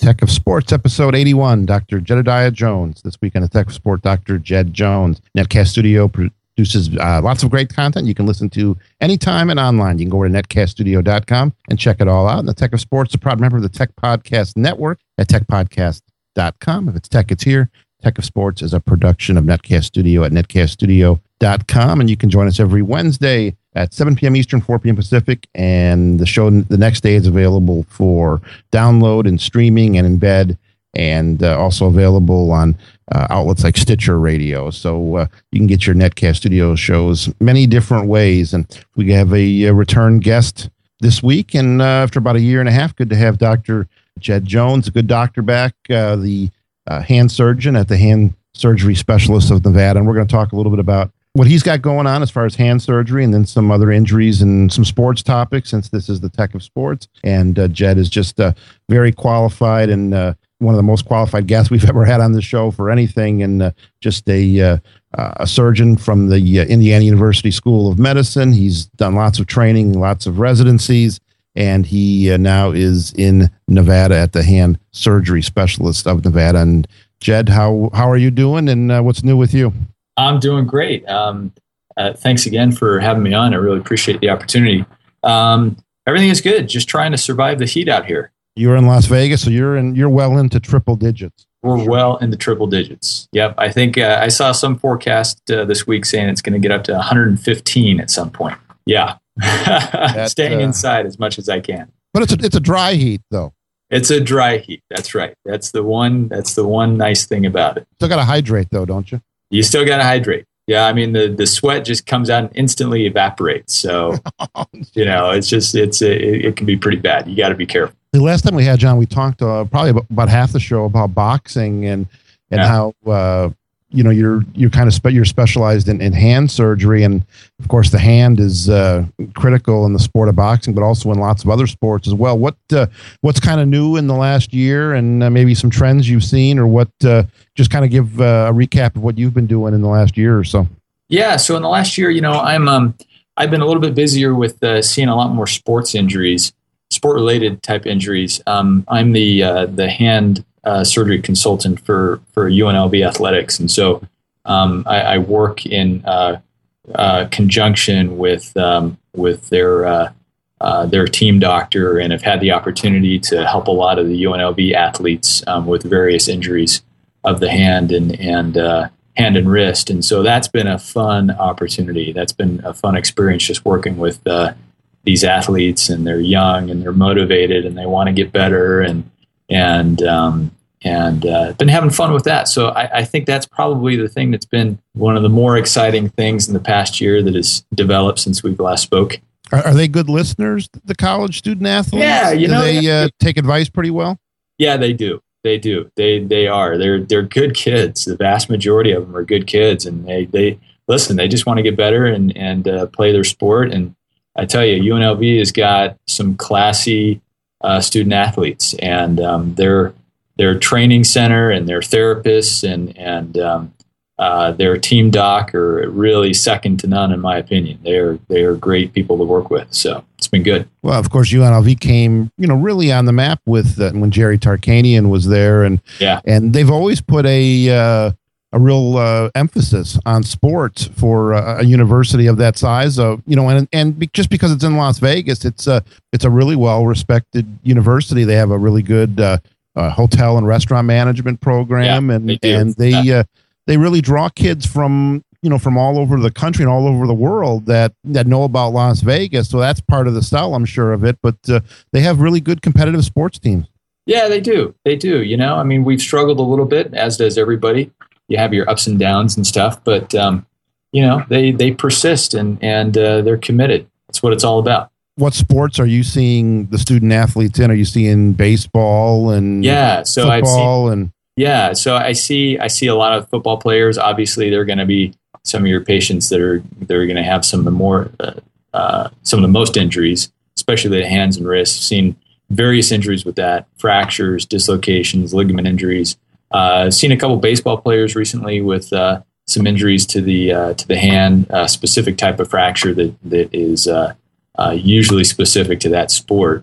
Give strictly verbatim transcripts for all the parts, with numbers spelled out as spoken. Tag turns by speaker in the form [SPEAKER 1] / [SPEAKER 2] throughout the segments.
[SPEAKER 1] Tech of Sports, episode eighty-one. Doctor Jedediah Jones. This week on the Tech of Sport, Doctor Jed Jones. Netcast Studio produces uh, lots of great content you can listen to anytime and online. You can go to netcast studio dot com and check it all out. And the Tech of Sports is a proud member of the Tech Podcast Network at tech podcast dot com. If it's tech, it's here. Tech of Sports is a production of Netcast Studio at netcast studio dot com. And you can join us every Wednesday at seven p.m. Eastern, four p.m. Pacific. And the show the next day is available for download and streaming and embed, and uh, also available on uh, outlets like Stitcher Radio. So uh, you can get your Netcast Studio shows many different ways. And we have a, a return guest this week. And uh, after about a year and a half, good to have Doctor Jed Jones, a good doctor back, uh, the uh, hand surgeon at the Hand Surgery Specialists of Nevada. And we're going to talk a little bit about what he's got going on as far as hand surgery, and then some other injuries and some sports topics, since this is the Tech of Sports. And uh, Jed is just uh, very qualified, and uh, one of the most qualified guests we've ever had on the show for anything, and uh, just a uh, a surgeon from the uh, Indiana University School of Medicine. He's done lots of training, lots of residencies, and he uh, now is in Nevada at the Hand Surgery Specialist of Nevada. And Jed, how how are you doing, and uh, what's new with you?
[SPEAKER 2] I'm doing great. Um, uh, thanks again for having me on. I really appreciate the opportunity. Um, everything is good. Just trying to survive the heat out here.
[SPEAKER 1] You're in Las Vegas, so you're in. You're well into triple digits.
[SPEAKER 2] We're sure. well into triple digits. Yep. I think uh, I saw some forecast uh, this week saying it's going to get up to one hundred fifteen at some point. Yeah. That, Staying uh, inside as much as I can.
[SPEAKER 1] But it's a, it's a dry heat, though.
[SPEAKER 2] It's a dry heat. That's right. That's the one. That's the one nice thing about it.
[SPEAKER 1] Still got to hydrate, though, don't you?
[SPEAKER 2] You still got to hydrate. Yeah, I mean, the, the sweat just comes out and instantly evaporates. So, you know, it's just, it's a, it, it can be pretty bad. You got to be careful.
[SPEAKER 1] The last time we had John, we talked uh, probably about, about half the show about boxing and and yeah. how, uh, you know, you're you're kind of spe- you're specialized in, in hand surgery. And, of course, the hand is uh, critical in the sport of boxing, but also in lots of other sports as well. What uh, What's kind of new in the last year, and uh, maybe some trends you've seen, or what uh, just kind of give uh, a recap of what you've been doing in the last year or so.
[SPEAKER 2] Yeah. So in the last year, you know, I'm um, I've been a little bit busier with uh, seeing a lot more sports injuries, sport related type injuries. Um, I'm the uh, the hand Uh, surgery consultant for for U N L V Athletics, and so um, I, I work in uh, uh, conjunction with um, with their uh, uh, their team doctor, and have had the opportunity to help a lot of the U N L V athletes um, with various injuries of the hand and and uh, hand and wrist, and so that's been a fun opportunity. That's been a fun experience, just working with uh, these athletes, and they're young and they're motivated and they want to get better, and and um, and uh, been having fun with that. So I, I think that's probably the thing that's been one of the more exciting things in the past year that has developed since we last spoke.
[SPEAKER 1] Are, are they good listeners, the college student athletes?
[SPEAKER 2] Yeah, you
[SPEAKER 1] do
[SPEAKER 2] know,
[SPEAKER 1] they uh, take advice pretty well?
[SPEAKER 2] Yeah, they do. They do. They they are. They're they're good kids. The vast majority of them are good kids, and they they listen. They just want to get better and and uh, play their sport. And I tell you, U N L V has got some classy uh, student athletes, and um, they're their training center and their therapists and and um, uh, their team doc are really second to none, in my opinion. They're they're great people to work with, so it's been good.
[SPEAKER 1] Well, of course, U N L V came, you know, really on the map with uh, when Jerry Tarkanian was there, and
[SPEAKER 2] yeah,
[SPEAKER 1] and they've always put a uh, a real uh, emphasis on sports for uh, a university of that size. Uh, you know, and and be, just because it's in Las Vegas, it's a it's a really well respected university. They have a really good Uh, Uh, hotel and restaurant management program,
[SPEAKER 2] yeah,
[SPEAKER 1] and
[SPEAKER 2] they
[SPEAKER 1] and they
[SPEAKER 2] yeah.
[SPEAKER 1] uh, they really draw kids from you know from all over the country and all over the world that that know about Las Vegas. So that's part of the sell, I'm sure of it. But uh, they have really good competitive sports teams.
[SPEAKER 2] Yeah, they do. They do. You know, I mean, we've struggled a little bit, as does everybody. You have your ups and downs and stuff, but um, you know, they they persist and and uh, they're committed. That's what it's all about.
[SPEAKER 1] What sports are you seeing the student athletes in? Are you seeing baseball and
[SPEAKER 2] yeah, so
[SPEAKER 1] football
[SPEAKER 2] I've seen,
[SPEAKER 1] and
[SPEAKER 2] yeah, so I see I see a lot of football players. Obviously, they're going to be some of your patients that are they're going to have some of the more uh, uh, some of the most injuries, especially the hands and wrists. I've seen various injuries with that: fractures, dislocations, ligament injuries. Uh, I've seen a couple baseball players recently with uh, some injuries to the uh, to the hand, a specific type of fracture that that is. Uh, Uh, usually specific to that sport.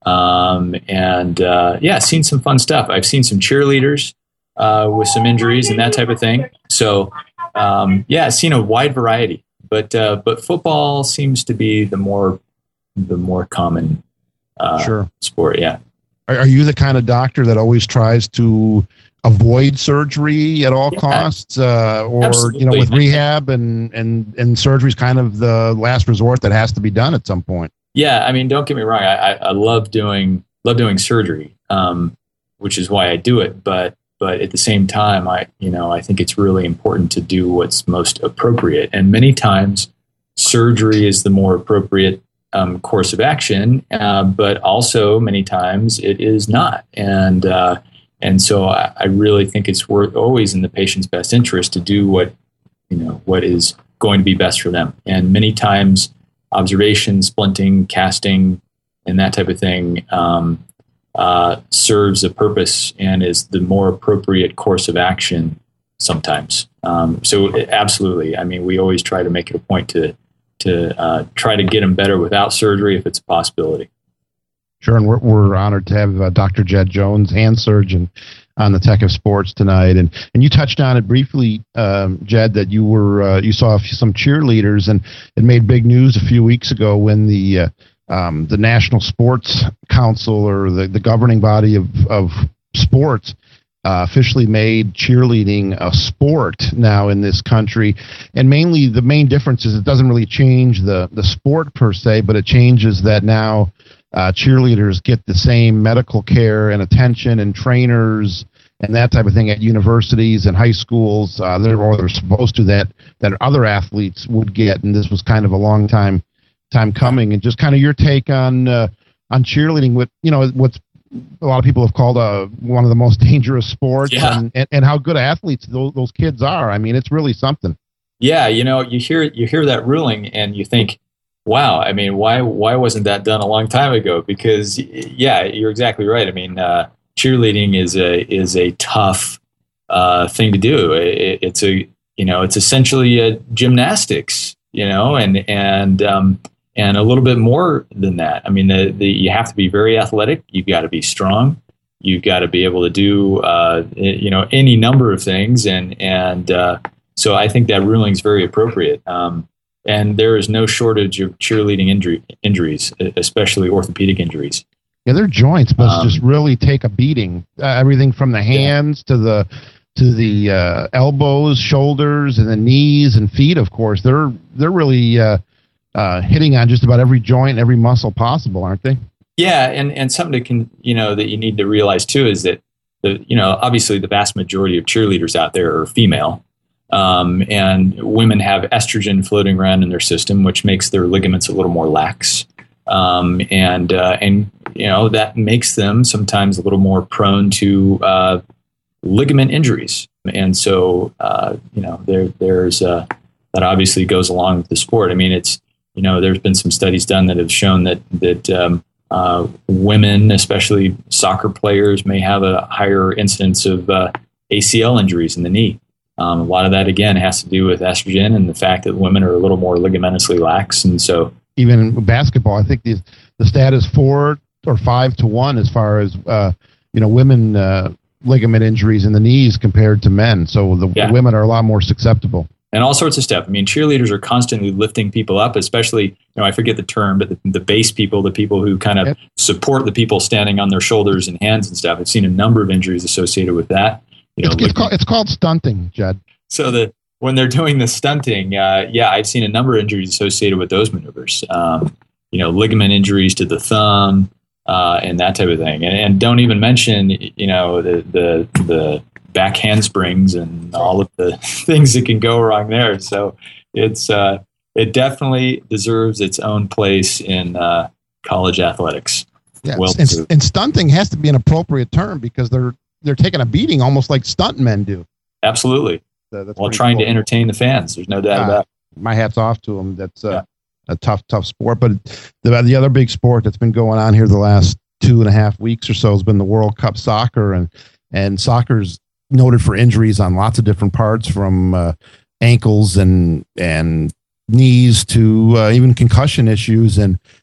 [SPEAKER 2] Um, and uh, yeah, seen some fun stuff. I've seen some cheerleaders uh, with some injuries and that type of thing. So um, yeah, seen a wide variety. But uh, but football seems to be the more the more common uh,
[SPEAKER 1] sure.
[SPEAKER 2] sport. Yeah.
[SPEAKER 1] Are, are you the kind of doctor that always tries to avoid surgery at all yeah. costs, uh, or Absolutely. you know, with rehab and and and surgery is kind of the last resort that has to be done at some point?
[SPEAKER 2] Yeah, I mean, don't get me wrong. I, I, I love doing love doing surgery, um, which is why I do it. But but at the same time, I you know I think it's really important to do what's most appropriate. And many times, surgery is the more appropriate um, course of action. Uh, but also many times it is not. And uh, and so I, I really think it's worth always in the patient's best interest to do what you know what is going to be best for them. And many times, observation, splinting, casting, and that type of thing um, uh, serves a purpose and is the more appropriate course of action sometimes. Um, so absolutely. I mean, we always try to make it a point to to uh, try to get them better without surgery if it's a possibility.
[SPEAKER 1] Sure, and we're, we're honored to have uh, Doctor Jed Jones, hand surgeon, on the Tech of Sports tonight, and and you touched on it briefly, um, Jed, that you were uh, you saw some cheerleaders, and it made big news a few weeks ago when the uh, um, the National Sports Council, or the, the governing body of of sports, uh, officially made cheerleading a sport now in this country. And mainly the main difference is it doesn't really change the the sport per se, but it changes that now Uh, cheerleaders get the same medical care and attention and trainers and that type of thing at universities and high schools. Uh, they're, or they're supposed to, that that other athletes would get. And this was kind of a long time time coming. And just kind of your take on uh, on cheerleading, with you know what's a lot of people have called uh, one of the most dangerous sports,
[SPEAKER 2] yeah.
[SPEAKER 1] and, and and how good athletes those those kids are. I mean, it's really something.
[SPEAKER 2] Yeah, you know, you hear you hear that ruling and you think, wow, I mean, why why wasn't that done a long time ago? Because, yeah, you're exactly right. I mean, uh, cheerleading is a is a tough uh, thing to do. It, it's a you know it's essentially a gymnastics, you know, and and um, and a little bit more than that. I mean, the, the you have to be very athletic. You've got to be strong. You've got to be able to do uh, you know any number of things, and and uh, so I think that ruling is very appropriate. Um, And there is no shortage of cheerleading injury, injuries, especially orthopedic injuries.
[SPEAKER 1] Yeah, their joints must um, just really take a beating. Uh, everything from the hands yeah. to the to the uh, elbows, shoulders, and the knees and feet. Of course, they're they're really uh, uh, hitting on just about every joint, every muscle possible, aren't they?
[SPEAKER 2] Yeah, and and something to can you know that you need to realize too is that the you know obviously the vast majority of cheerleaders out there are female. Um, and women have estrogen floating around in their system, which makes their ligaments a little more lax. Um, and, uh, and, you know, that makes them sometimes a little more prone to uh, ligament injuries. And so, uh, you know, there, there's uh, that obviously goes along with the sport. I mean, it's, you know, there's been some studies done that have shown that, that um, uh, women, especially soccer players, may have a higher incidence of uh, A C L injuries in the knee. Um, a lot of that, again, has to do with estrogen and the fact that women are a little more ligamentously lax. And so
[SPEAKER 1] even in basketball, I think the, the stat is four or five to one as far as, uh, you know, women uh, ligament injuries in the knees compared to men. So the, yeah. the women are a lot more susceptible.
[SPEAKER 2] And all sorts of stuff. I mean, cheerleaders are constantly lifting people up, especially, you know, I forget the term, but the, the base people, the people who kind of yep. support the people standing on their shoulders and hands and stuff. I've seen a number of injuries associated with that. You know,
[SPEAKER 1] it's, it's, called, it's called stunting, Jed.
[SPEAKER 2] So the when they're doing the stunting, uh, yeah, I've seen a number of injuries associated with those maneuvers. Um, you know, ligament injuries to the thumb uh, and that type of thing. And, and don't even mention, you know, the the the back handsprings and all of the things that can go wrong there. So it's uh, it definitely deserves its own place in uh, college athletics.
[SPEAKER 1] Yeah, well, and, and stunting has to be an appropriate term because they're they're taking a beating almost like stunt men do.
[SPEAKER 2] Absolutely. So that's While trying cool. to entertain the fans. There's no doubt uh, about it.
[SPEAKER 1] My hat's off to them. That's uh, yeah. a tough, tough sport. But the, the other big sport that's been going on here the last two and a half weeks or so has been the World Cup soccer. And, and soccer's noted for injuries on lots of different parts, from uh, ankles and, and knees to uh, even concussion issues. And,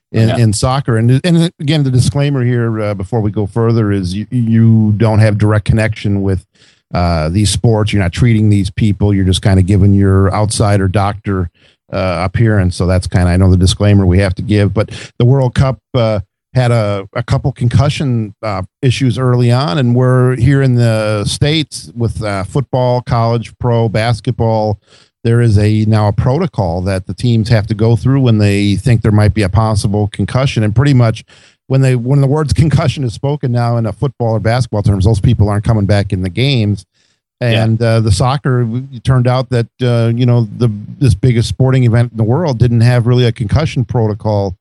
[SPEAKER 1] in,
[SPEAKER 2] yeah.
[SPEAKER 1] in soccer. And and again, the disclaimer here uh, before we go further is you, you don't have direct connection with uh, these sports. You're not treating these people. You're just kind of giving your outsider doctor uh, appearance. So that's kind of, I know the disclaimer we have to give. But the World Cup uh, had a, a couple concussion uh, issues early on, and we're here in the States with uh, football, college, pro, basketball. There is a now a protocol that the teams have to go through when they think there might be a possible concussion. And pretty much when they when the words concussion is spoken now in a football or basketball terms, those people aren't coming back in the games. And yeah. uh, the soccer, it turned out that uh, you know the this biggest sporting event in the world didn't have really a concussion protocol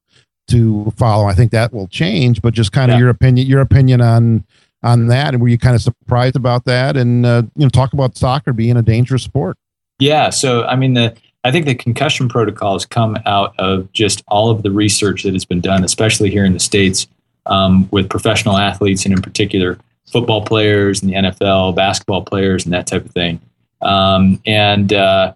[SPEAKER 1] to follow. I think that will change, but just kind of yeah. your opinion, your opinion on on that, and were you kind of surprised about that? And uh, you know, talk about soccer being a dangerous sport.
[SPEAKER 2] Yeah, so I mean, the I think the concussion protocols come out of just all of the research that has been done, especially here in the States, um, with professional athletes and in particular football players in the N F L, basketball players, and that type of thing. Um, and uh,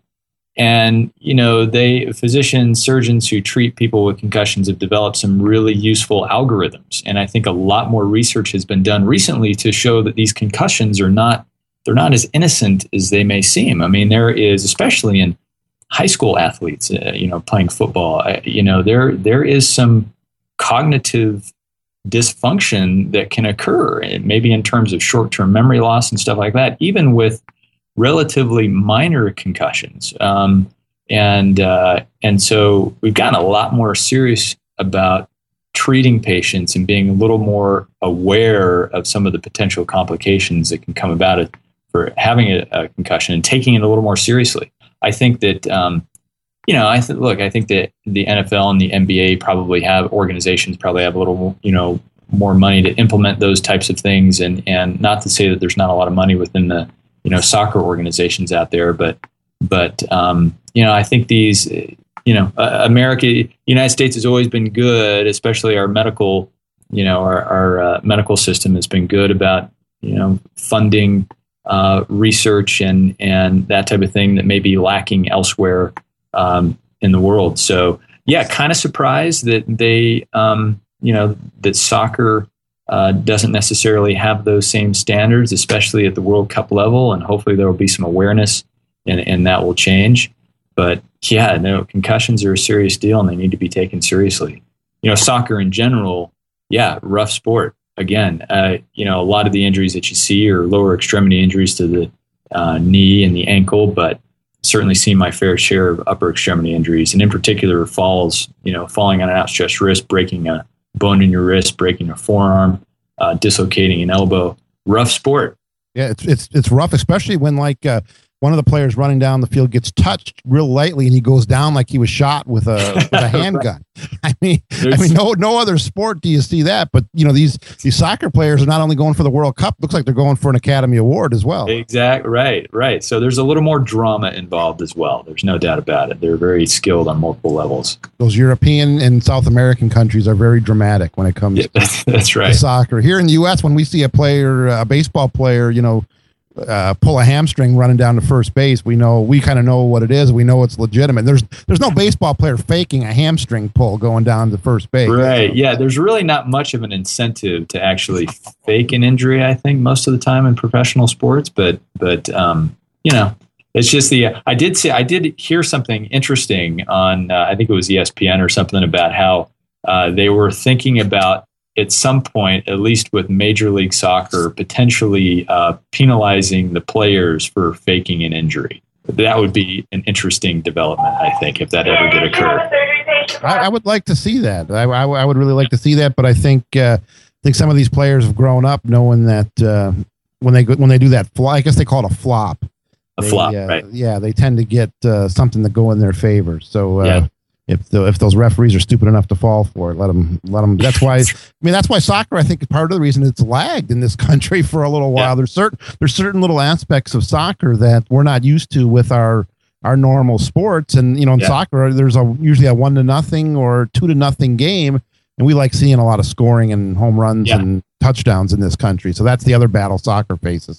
[SPEAKER 2] and you know, they physicians, surgeons who treat people with concussions have developed some really useful algorithms, and I think a lot more research has been done recently to show that these concussions are not. They're not as innocent as they may seem. I mean, there is, especially in high school athletes, uh, you know, playing football, I, you know, there there is some cognitive dysfunction that can occur, maybe in terms of short-term memory loss and stuff like that, even with relatively minor concussions. Um, and uh, and so we've gotten a lot more serious about treating patients and being a little more aware of some of the potential complications that can come about it. For having a, a concussion and taking it a little more seriously. I think that, um, you know, I th- look, I think that the N F L and the N B A probably have organizations probably have a little, you know, more money to implement those types of things. And, and not to say that there's not a lot of money within the, you know, soccer organizations out there, but, but, um, you know, I think these, you know, uh, America, United States has always been good, especially our medical, you know, our, our uh, medical system has been good about, you know, funding Uh, research and and that type of thing that may be lacking elsewhere um, in the world. So yeah, kind of surprised that they, um, you know, that soccer uh, doesn't necessarily have those same standards, especially at the World Cup level. And hopefully there will be some awareness, and and that will change. But yeah, no, concussions are a serious deal, and they need to be taken seriously. You know, soccer in general, yeah, rough sport. Again, uh, you know, a lot of the injuries that you see are lower extremity injuries to the uh, knee and the ankle, but certainly seen my fair share of upper extremity injuries, and in particular falls, you know, falling on an outstretched wrist, breaking a bone in your wrist, breaking a forearm, uh, dislocating an elbow. Rough sport.
[SPEAKER 1] Yeah, it's it's it's rough, especially when like uh, one of the players running down the field gets touched real lightly and he goes down like he was shot with a with a handgun. I mean, There's, I mean, no no other sport do you see that, but you know these these soccer players are not only going for the World Cup, looks like they're going for an Academy Award as well.
[SPEAKER 2] Exactly, right, right. So there's a little more drama involved as well. There's no doubt about it. They're very skilled on multiple levels.
[SPEAKER 1] Those European and South American countries are very dramatic when it comes
[SPEAKER 2] yeah,
[SPEAKER 1] to,
[SPEAKER 2] that's right.
[SPEAKER 1] to soccer. Here in the U S, when we see a player, a baseball player, you know, Uh, pull a hamstring running down to first base, we know we kind of know what it is. We know it's legitimate. There's there's no baseball player faking a hamstring pull going down to first base.
[SPEAKER 2] Right. Yeah. There's really not much of an incentive to actually fake an injury, I think, most of the time in professional sports. But but um, you know, it's just the I did see I did hear something interesting on uh, I think it was E S P N or something about how uh, they were thinking about, at some point, at least with Major League Soccer, potentially uh, penalizing the players for faking an injury. That would be an interesting development, I think, if that ever did occur.
[SPEAKER 1] I, I would like to see that. I, I, I would really like to see that, but I think uh, I think some of these players have grown up knowing that uh, when they when they do that flop, I guess they call it a flop.
[SPEAKER 2] A
[SPEAKER 1] they,
[SPEAKER 2] flop,
[SPEAKER 1] uh,
[SPEAKER 2] right?
[SPEAKER 1] Yeah, they tend to get uh, something to go in their favor. So. Uh,
[SPEAKER 2] yeah.
[SPEAKER 1] If the, if those referees are stupid enough to fall for it, let them let them. That's why. I mean, that's why soccer, I think, is part of the reason it's lagged in this country for a little while. Yeah. There's certain there's certain little aspects of soccer that we're not used to with our our normal sports. And you know, in yeah. soccer, there's a usually a one to nothing or two to nothing game, and we like seeing a lot of scoring and home runs yeah. and touchdowns in this country. So that's the other battle soccer faces.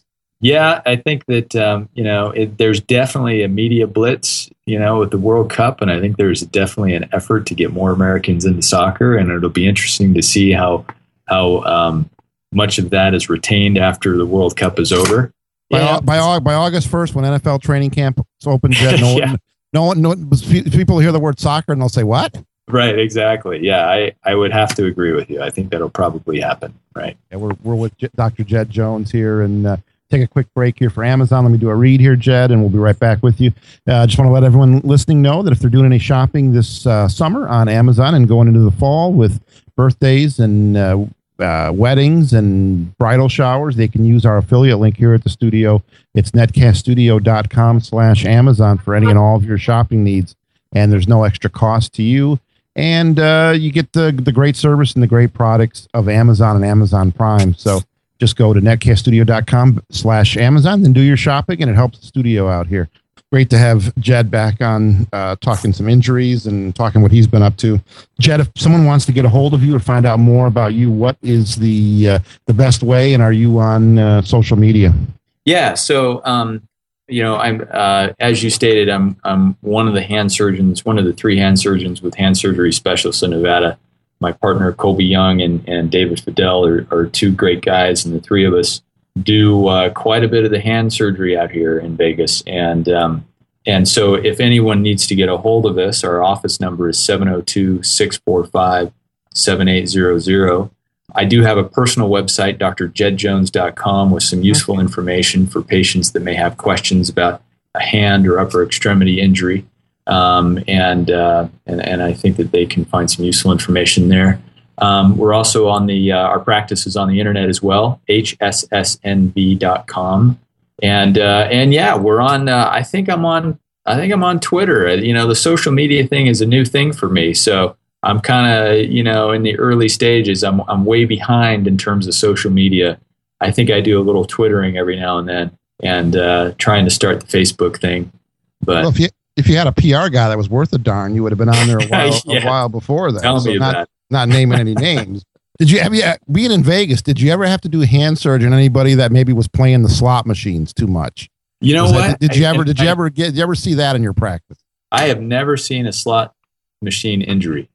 [SPEAKER 2] Yeah, I think that um, you know it, there's definitely a media blitz, you know, with the World Cup, and I think there's definitely an effort to get more Americans into soccer, and it'll be interesting to see how how um, much of that is retained after the World Cup is over.
[SPEAKER 1] By
[SPEAKER 2] Yeah.
[SPEAKER 1] by, by August first, when N F L training camp opens, Jed, no
[SPEAKER 2] Yeah.
[SPEAKER 1] one, no one, no one, people hear the word soccer and they'll say, "What?"
[SPEAKER 2] Right, exactly. Yeah, I, I would have to agree with you. I think that'll probably happen. Right.
[SPEAKER 1] Yeah, we're we're with J- Doctor Jed Jones here, and uh, take a quick break here for Amazon. Let me do a read here, Jed, and we'll be right back with you. I uh, just want to let everyone listening know that if they're doing any shopping this uh, summer on Amazon and going into the fall with birthdays and uh, uh, weddings and bridal showers, they can use our affiliate link here at the studio. It's netcaststudio.com slash Amazon for any and all of your shopping needs, and there's no extra cost to you. And uh, you get the the great service and the great products of Amazon and Amazon Prime. So just go to netcaststudio.com slash Amazon and do your shopping, and it helps the studio out here. Great to have Jed back on, uh, talking some injuries and talking what he's been up to. Jed, if someone wants to get a hold of you or find out more about you, what is the uh, the best way, and are you on uh, social media?
[SPEAKER 2] Yeah. So, um, you know, I'm uh, as you stated, I'm I'm one of the hand surgeons, one of the three hand surgeons with hand surgery specialists in Nevada. My partner Colby Young and, and David Fidel are, are two great guys, and the three of us do uh, quite a bit of the hand surgery out here in Vegas. And um, and so, if anyone needs to get a hold of us, our office number is seven oh two, six four five, seven eight zero zero. I do have a personal website, d r jed jones dot com, with some useful information for patients that may have questions about a hand or upper extremity injury. Um, and, uh, and and I think that they can find some useful information there. Um, we're also on the, uh, our practice is on the internet as well, h s s n v dot com. And, uh, and yeah, we're on, uh, I think I'm on, I think I'm on Twitter. You know, the social media thing is a new thing for me. So I'm kind of, you know, in the early stages. I'm I'm way behind in terms of social media. I think I do a little Twittering every now and then, and uh, trying to start the Facebook thing. But
[SPEAKER 1] well, if you if you had a P R guy that was worth a darn, you would have been on there a while
[SPEAKER 2] yeah.
[SPEAKER 1] a while before that.
[SPEAKER 2] Tell
[SPEAKER 1] so
[SPEAKER 2] me
[SPEAKER 1] not,
[SPEAKER 2] that.
[SPEAKER 1] Not naming any names. Did you have you being in Vegas? Did you ever have to do hand surgery on anybody that maybe was playing the slot machines too much?
[SPEAKER 2] You know
[SPEAKER 1] was
[SPEAKER 2] what?
[SPEAKER 1] That, did, did you
[SPEAKER 2] I,
[SPEAKER 1] ever? Did
[SPEAKER 2] I,
[SPEAKER 1] you ever get? Did you ever see that in your practice?
[SPEAKER 2] I have never seen a slot machine injury.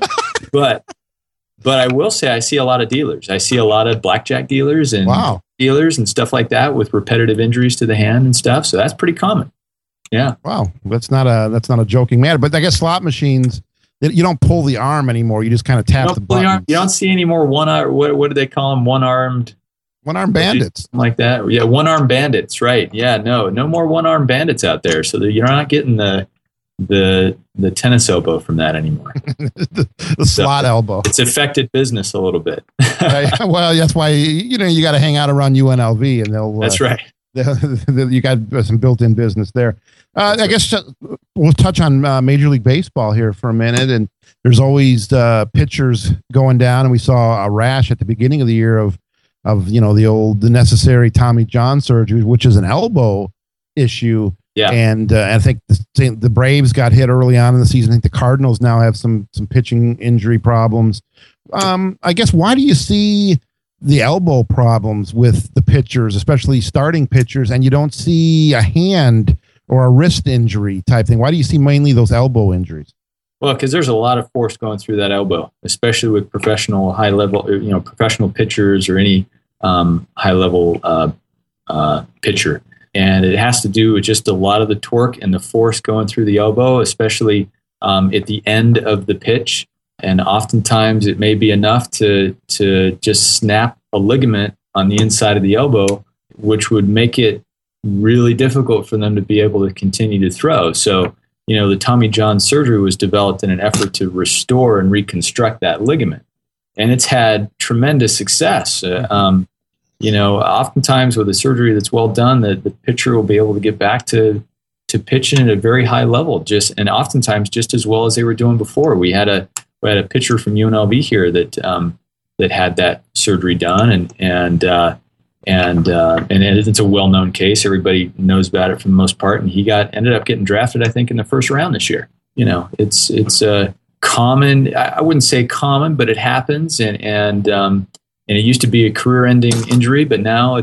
[SPEAKER 2] But but I will say I see a lot of dealers. I see a lot of blackjack dealers and
[SPEAKER 1] wow.
[SPEAKER 2] dealers and stuff like that with repetitive injuries to the hand and stuff. So that's pretty common. Yeah.
[SPEAKER 1] Wow. That's not a that's not a joking matter. But I guess slot machines, you don't pull the arm anymore. You just kind of tap the button.
[SPEAKER 2] You don't see any more one arm. What what do they call them? One armed.
[SPEAKER 1] One arm bandits.
[SPEAKER 2] Something like that. Yeah. One arm bandits. Right. Yeah. No. No more one arm bandits out there. So that you're not getting the. the the tennis elbow from that anymore.
[SPEAKER 1] the the so slot elbow.
[SPEAKER 2] It's affected business a little bit.
[SPEAKER 1] Right. Well, that's why, you know, you got to hang out around U N L V and they'll.
[SPEAKER 2] That's
[SPEAKER 1] uh,
[SPEAKER 2] right.
[SPEAKER 1] They'll, you got some built-in business there. Uh, I guess we'll touch on uh, Major League Baseball here for a minute. And there's always uh, pitchers going down. And we saw a rash at the beginning of the year of, of you know, the old, the necessary Tommy John surgery, which is an elbow issue.
[SPEAKER 2] Yeah.
[SPEAKER 1] And uh, I think the, the Braves got hit early on in the season. I think the Cardinals now have some some pitching injury problems. Um, I guess, why do you see the elbow problems with the pitchers, especially starting pitchers, and you don't see a hand or a wrist injury type thing? Why do you see mainly those elbow injuries?
[SPEAKER 2] Well, because there's a lot of force going through that elbow, especially with professional high level, you know, professional pitchers or any um, high level uh, uh, pitcher. And it has to do with just a lot of the torque and the force going through the elbow, especially um, at the end of the pitch. And oftentimes it may be enough to to just snap a ligament on the inside of the elbow, which would make it really difficult for them to be able to continue to throw. So, you know, the Tommy John surgery was developed in an effort to restore and reconstruct that ligament. And it's had tremendous success. Uh, um, You know, oftentimes with a surgery that's well done, the, the pitcher will be able to get back to to pitching at a very high level, just and oftentimes just as well as they were doing before. We had a we had a pitcher from U N L V here that um, that had that surgery done, and and uh, and uh, and it's a well known case. Everybody knows about it for the most part, and he got ended up getting drafted, I think, in the first round this year. You know, it's it's a uh, common. I wouldn't say common, but it happens, and and um, And it used to be a career-ending injury, but now it's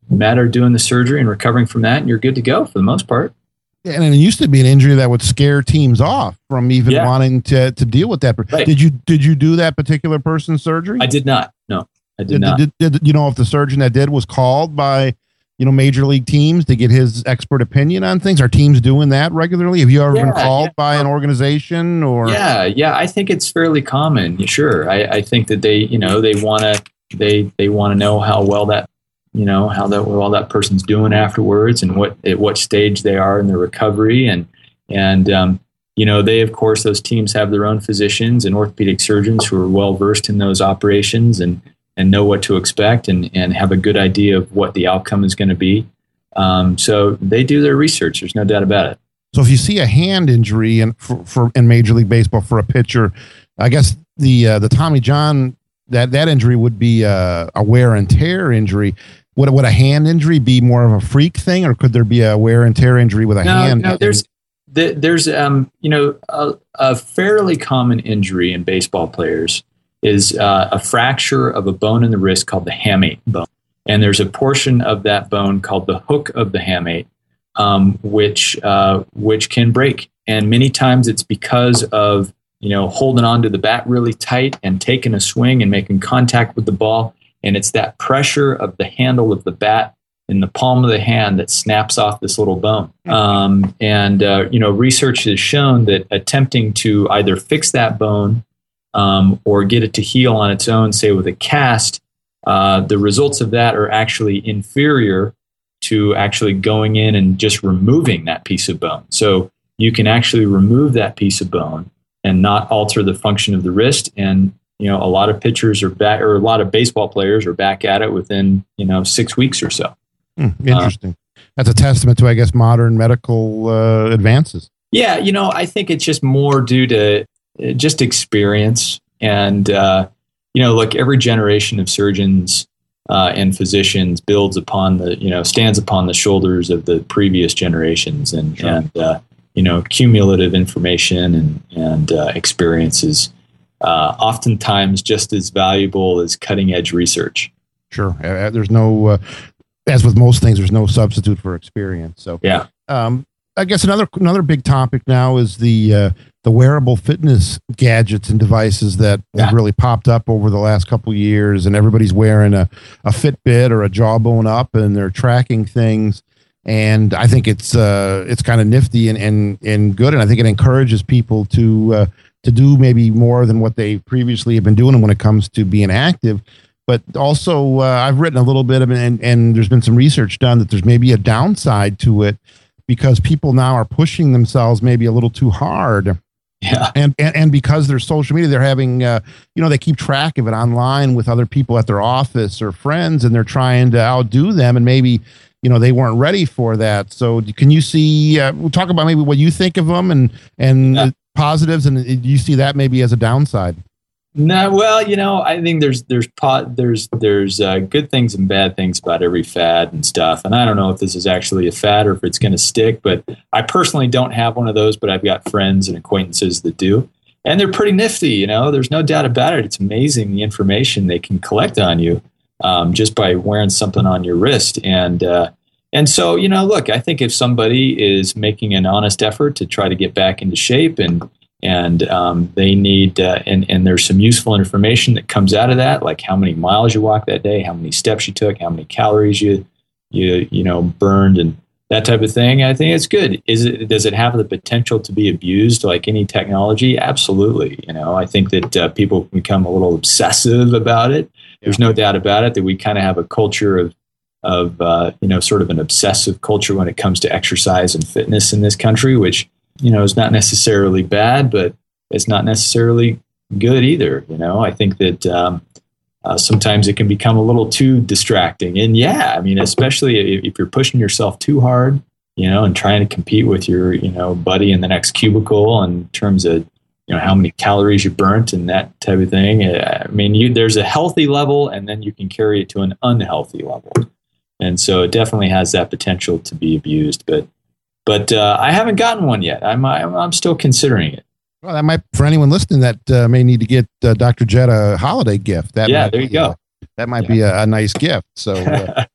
[SPEAKER 2] matter of doing the surgery and recovering from that, and you're good to go for the most part.
[SPEAKER 1] And it used to be an injury that would scare teams off from even
[SPEAKER 2] yeah.
[SPEAKER 1] wanting to, to deal with that.
[SPEAKER 2] Right.
[SPEAKER 1] Did you did you do that particular person's surgery?
[SPEAKER 2] I did not. No, I did,
[SPEAKER 1] did
[SPEAKER 2] not.
[SPEAKER 1] Did, did, did you know if the surgeon that did was called by, you know, major league teams to get his expert opinion on things? Are teams doing that regularly? Have you ever
[SPEAKER 2] yeah,
[SPEAKER 1] been called
[SPEAKER 2] yeah.
[SPEAKER 1] by an organization or?
[SPEAKER 2] Yeah, yeah, I think it's fairly common. Sure, I, I think that they, you know, they want to they they want to know how well that, you know, how that well that person's doing afterwards, and what at what stage they are in their recovery, and and um, you know, they of course those teams have their own physicians and orthopedic surgeons who are well versed in those operations and and know what to expect and and have a good idea of what the outcome is going to be. Um, so they do their research. There's no doubt about it.
[SPEAKER 1] So if you see a hand injury in for, for in Major League Baseball for a pitcher, I guess the uh, the Tommy John that that injury would be uh, a wear and tear injury. Would would a hand injury be more of a freak thing, or could there be a wear and tear injury with a
[SPEAKER 2] no,
[SPEAKER 1] hand?
[SPEAKER 2] No, there's there's um you know a, a fairly common injury in baseball players is uh, a fracture of a bone in the wrist called the hamate bone, and there's a portion of that bone called the hook of the hamate, um, which uh, which can break, and many times it's because of you know holding onto the bat really tight and taking a swing and making contact with the ball, and it's that pressure of the handle of the bat in the palm of the hand that snaps off this little bone. Um, and, uh, you know, research has shown that attempting to either fix that bone um, or get it to heal on its own, say with a cast, uh, the results of that are actually inferior to actually going in and just removing that piece of bone. So you can actually remove that piece of bone and not alter the function of the wrist. And, you know, a lot of pitchers are back, or a lot of baseball players are back at it within, you know, six weeks or so.
[SPEAKER 1] Hmm, interesting. Uh, That's a testament to, I guess, modern medical uh, advances.
[SPEAKER 2] Yeah, you know, I think it's just more due to just experience. And, uh, you know, look, every generation of surgeons uh, and physicians builds upon the, you know, stands upon the shoulders of the previous generations. And, sure. and uh, you know, cumulative information and, and uh, experiences uh, oftentimes just as valuable as cutting edge research.
[SPEAKER 1] Sure. Uh, there's no... Uh, As with most things, there's no substitute for experience. So,
[SPEAKER 2] yeah.
[SPEAKER 1] Um, I guess another another big topic now is the uh, the wearable fitness gadgets and devices that yeah. have really popped up over the last couple of years, and everybody's wearing a, a Fitbit or a Jawbone Up, and they're tracking things. And I think it's uh, it's kind of nifty and, and and good, and I think it encourages people to uh, to do maybe more than what they previously have been doing when it comes to being active. But also, uh, I've written a little bit of it, and, and there's been some research done that there's maybe a downside to it because people now are pushing themselves maybe a little too hard.
[SPEAKER 2] Yeah.
[SPEAKER 1] And and, and because there's social media, they're having, uh, you know, they keep track of it online with other people at their office or friends, and they're trying to outdo them. And maybe, you know, they weren't ready for that. So can you see, uh, we'll talk about maybe what you think of them and, and yeah. positives, and you see that maybe as a downside?
[SPEAKER 2] No, well, you know, I think there's there's pot, there's there's uh, good things and bad things about every fad and stuff. And I don't know if this is actually a fad or if it's going to stick. But I personally don't have one of those, but I've got friends and acquaintances that do, and they're pretty nifty. You know, there's no doubt about it. It's amazing the information they can collect on you um, just by wearing something on your wrist. And uh, and so, you know, look, I think if somebody is making an honest effort to try to get back into shape and And um, they need, uh, and, and there's some useful information that comes out of that, like how many miles you walked that day, how many steps you took, how many calories you, you, you know, burned, and that type of thing. I think it's good. Is it? Does it have the potential to be abused like any technology? Absolutely. You know, I think that uh, people become a little obsessive about it. There's no doubt about it that we kind of have a culture of, of uh, you know, sort of an obsessive culture when it comes to exercise and fitness in this country, which, you know, is not necessarily bad, but it's not necessarily good either. You know, I think that um, uh, sometimes it can become a little too distracting. And yeah, I mean, especially if, if you're pushing yourself too hard, you know, and trying to compete with your, you know, buddy in the next cubicle in terms of, you know, how many calories you burnt and that type of thing. I mean, you, there's a healthy level, and then you can carry it to an unhealthy level. And so it definitely has that potential to be abused, but But uh, I haven't gotten one yet. I'm, I'm I'm still considering it.
[SPEAKER 1] Well, that might, for anyone listening that uh, may need to get uh, Doctor Jed a holiday gift. That
[SPEAKER 2] yeah,
[SPEAKER 1] might
[SPEAKER 2] there you
[SPEAKER 1] be,
[SPEAKER 2] go.
[SPEAKER 1] Uh, that might
[SPEAKER 2] yeah.
[SPEAKER 1] be a, a nice gift. So, uh,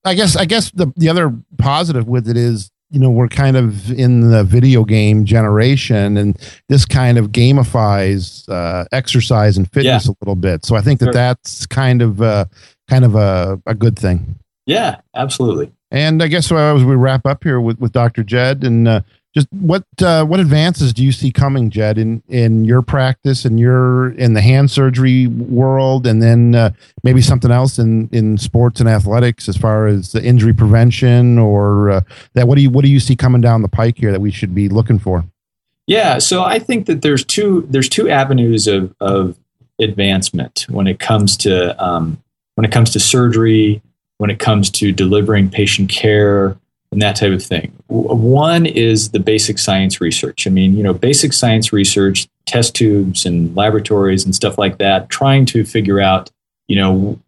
[SPEAKER 1] I guess I guess the the other positive with it is, you know, we're kind of in the video game generation, and this kind of gamifies uh, exercise and fitness yeah. a little bit. So I think that sure. that's kind of uh, kind of a, a good thing.
[SPEAKER 2] Yeah, absolutely.
[SPEAKER 1] And I guess so as we wrap up here with, with Doctor Jed, and uh, just what uh, what advances do you see coming, Jed, in, in your practice and your in the hand surgery world, and then uh, maybe something else in, in sports and athletics as far as the injury prevention or uh, that? What do you what do you see coming down the pike here that we should be looking for?
[SPEAKER 2] Yeah, so I think that there's two there's two avenues of, of advancement when it comes to um, when it comes to surgery, when it comes to delivering patient care, and that type of thing. One is the basic science research. I mean, you know, basic science research, test tubes and laboratories and stuff like that, trying to figure out, you know,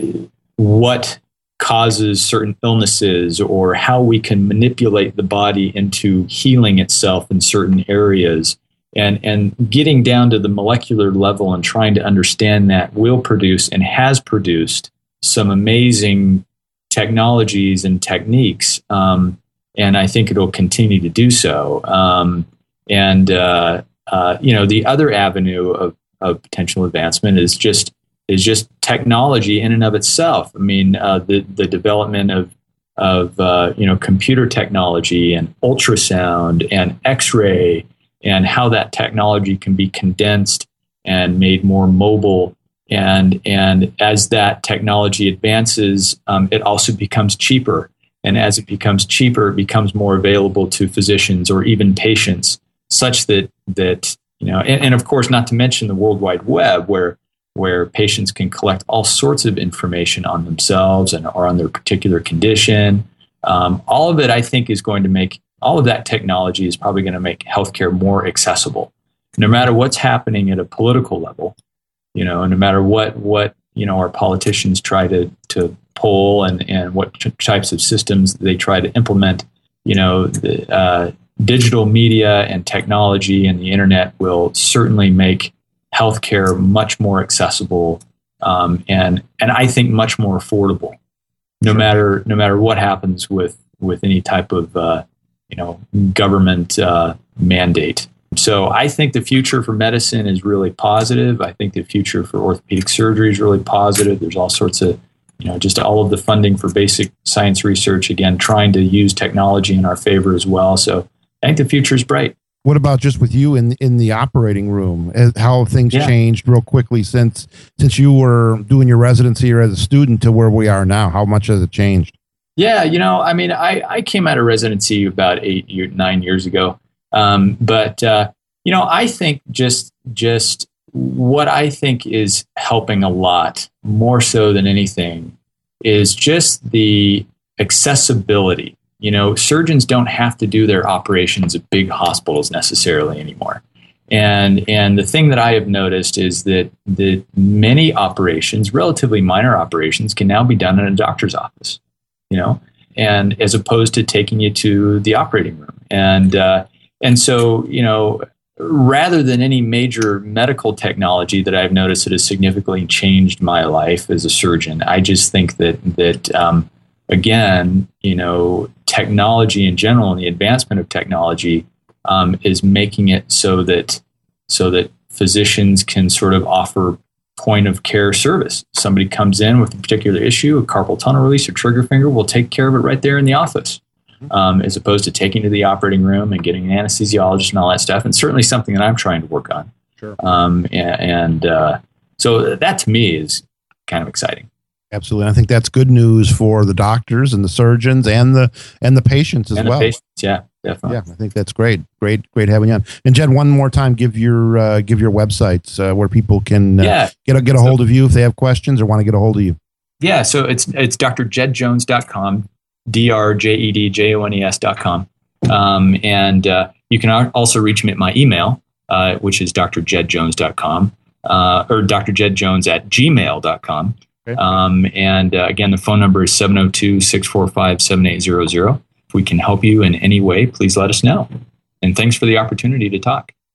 [SPEAKER 2] what causes certain illnesses or how we can manipulate the body into healing itself in certain areas. And, and getting down to the molecular level and trying to understand that will produce and has produced some amazing technologies and techniques, um, and I think it'll continue to do so. Um, and uh, uh, you know, the other avenue of, of potential advancement is just is just technology in and of itself. I mean, uh, the the development of of uh, you know computer technology and ultrasound and X-ray, and how that technology can be condensed and made more mobile. And and as that technology advances, um, it also becomes cheaper. And as it becomes cheaper, it becomes more available to physicians or even patients, such that that you know, and, and of course, not to mention the World Wide Web, where where patients can collect all sorts of information on themselves and or on their particular condition. Um, all of it, I think, is going to make all of that technology is probably going to make healthcare more accessible, no matter what's happening at a political level. You know, no matter what, what you know, our politicians try to to pull and, and what t- types of systems they try to implement, you know, the, uh, digital media and technology and the internet will certainly make healthcare much more accessible um, and and I think much more affordable. No sure. matter no matter what happens with with any type of uh, you know government uh, mandate. So I think the future for medicine is really positive. I think the future for orthopedic surgery is really positive. There's all sorts of, you know, just all of the funding for basic science research, again, trying to use technology in our favor as well. So I think the future is bright.
[SPEAKER 1] What about just with you in in the operating room? How have things yeah. changed real quickly since since you were doing your residency here as a student to where we are now? How much has it changed?
[SPEAKER 2] Yeah, you know, I mean, I, I came out of residency about eight, year, nine years ago. Um, but, uh, you know, I think just, just what I think is helping a lot more so than anything is just the accessibility. You know, surgeons don't have to do their operations at big hospitals necessarily anymore. And, and the thing that I have noticed is that, that many operations, relatively minor operations, can now be done in a doctor's office, you know, and as opposed to taking you to the operating room. And, uh, And so, you know, rather than any major medical technology that I've noticed that has significantly changed my life as a surgeon, I just think that, that um, again, you know, technology in general and the advancement of technology um, is making it so that so that physicians can sort of offer point of care service. Somebody comes in with a particular issue, a carpal tunnel release or trigger finger, we'll take care of it right there in the office. Um, as opposed to taking to the operating room and getting an anesthesiologist and all that stuff. And certainly something that I'm trying to work on. Sure. Um, and and uh, so that to me is kind of exciting.
[SPEAKER 1] Absolutely. I think that's good news for the doctors and the surgeons and the and the patients as
[SPEAKER 2] and
[SPEAKER 1] well.
[SPEAKER 2] The patients, yeah, definitely.
[SPEAKER 1] Yeah, I think that's great. Great, great having you on. And Jed, one more time, give your uh, give your websites uh, where people can uh,
[SPEAKER 2] yeah.
[SPEAKER 1] get a, get a
[SPEAKER 2] so,
[SPEAKER 1] hold of you if they have questions or want to get a hold of you.
[SPEAKER 2] Yeah, so it's it's d r jed jones dot com. D R J E D J O N E S dot com. Um, and uh, you can also reach me at my email, uh, which is d r jed jones dot com, uh, or d r jed jones at gmail dot com. Okay. Um, and uh, again, the phone number is seven oh two, six four five, seven eight zero zero. If we can help you in any way, please let us know. And thanks for the opportunity to talk.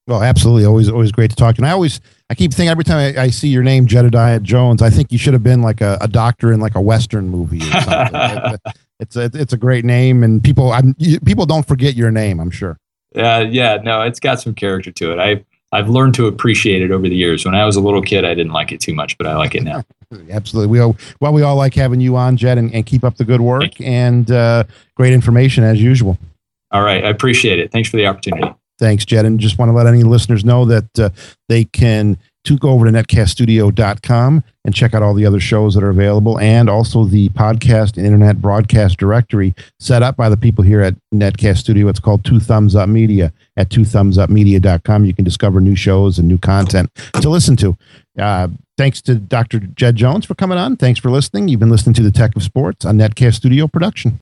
[SPEAKER 1] Well, absolutely. Always, always great to talk to you. And I always, I keep thinking every time I, I see your name, Jedediah Jones, I think you should have been like a, a doctor in like a Western movie or something. it's a, it's a great name, and people, I'm, you, people don't forget your name, I'm sure.
[SPEAKER 2] Yeah, yeah, no, it's got some character to it. I I've learned to appreciate it over the years. When I was a little kid, I didn't like it too much, but I like it now.
[SPEAKER 1] Absolutely. We all, well, we all like having you on, Jed, and, and keep up the good work and uh, great information as usual.
[SPEAKER 2] All right. I appreciate it. Thanks for the opportunity.
[SPEAKER 1] Thanks, Jed. And just want to let any listeners know that uh, they can to go over to netcast studio dot com and check out all the other shows that are available, and also the podcast and internet broadcast directory set up by the people here at Netcast Studio. It's called Two Thumbs Up Media. At two thumbs up media dot com, you can discover new shows and new content to listen to. Uh, thanks to Doctor Jed Jones for coming on. Thanks for listening. You've been listening to The Tech of Sports on Netcast Studio production.